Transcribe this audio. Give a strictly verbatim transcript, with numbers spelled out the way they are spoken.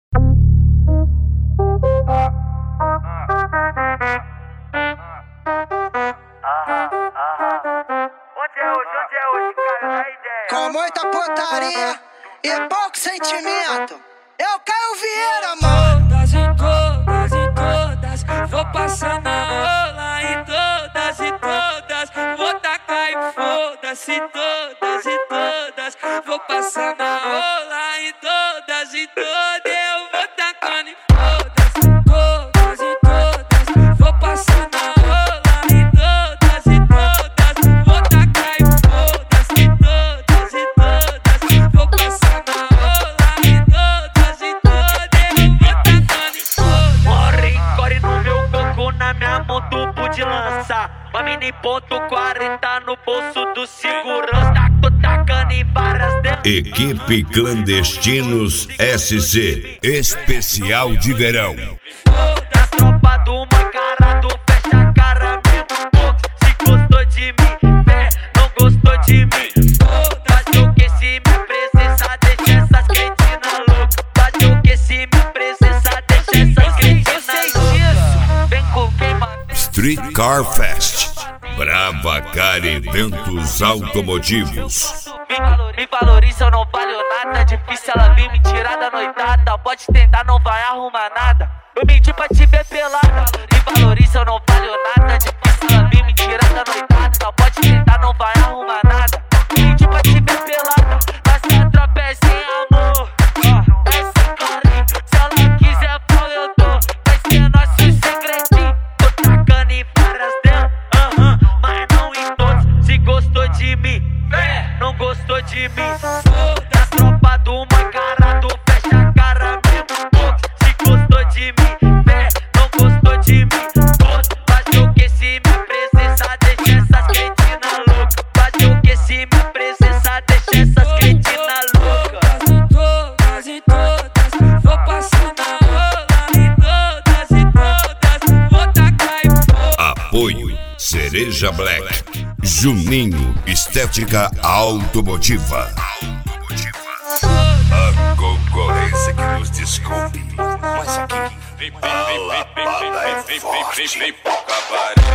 Com muita putaria e pouco sentimento, eu Caio Vieira, mano. Todas e todas e todas, vou passar na rola em todas e todas, vou tacar e foda-se. Todas e todas, vou passar na rola em todas e todas, eu vou tacando e foda-se. Todas e todas, vou passar na rola em todas e todas, vou tacar e foda-se. Todas e todas, vou passar na rola em todas e todas, eu vou tacando e foda-se. Morre, corre no meu coco, na minha mão tubo de lança. Uma mini ponto quarenta no bolso do segurança. Tô tacando em várias delas. Equipe Clandestinos S C Especial de Verão. Da tropa do Mancarado, fecha a cara mesmo pouco. Se gostou de mim, pé, não gostou de mim. Faz o que se minha presença deixa essas cretinas loucas. Faz o que se minha presença deixa essas cretinas loucas. Vem com quem, mano? Street Car Fest, Brava Car Eventos Automotivos. Me valoriza, eu não valho nada. Difícil ela vir me tirar da noitada. Pode tentar, não vai arrumar nada. Eu menti pra te ver pelada. Me valoriza, eu não valho nada. Difícil ela vir me tirar da noitada. Pode tentar, não vai arrumar nada. Eu menti pra te ver pelada. Nossa tropa é sem amor, é sem carinho. Se ela quiser pau eu dou, vai ser nosso segredinho. Tô tacando em várias delas, aham, mas não em todos. Se gostou de mim, não gostou de mim. Da tropa do Mancarado, fecha a cara mesmo pouco. Se gostou de mim, pé, não gostou de mim. Faz o que se minha presença deixa essas cretinas loucas. Faz o que se minha presença deixa essas cretinas loucas. Todas e todas, vou passar na rola em todas e todas, vou tacar e foda-se. Apoio Cereja Black, Juninho Estética Automotiva. A concorrência que nos descobre. Mas aqui, a lapada é forte.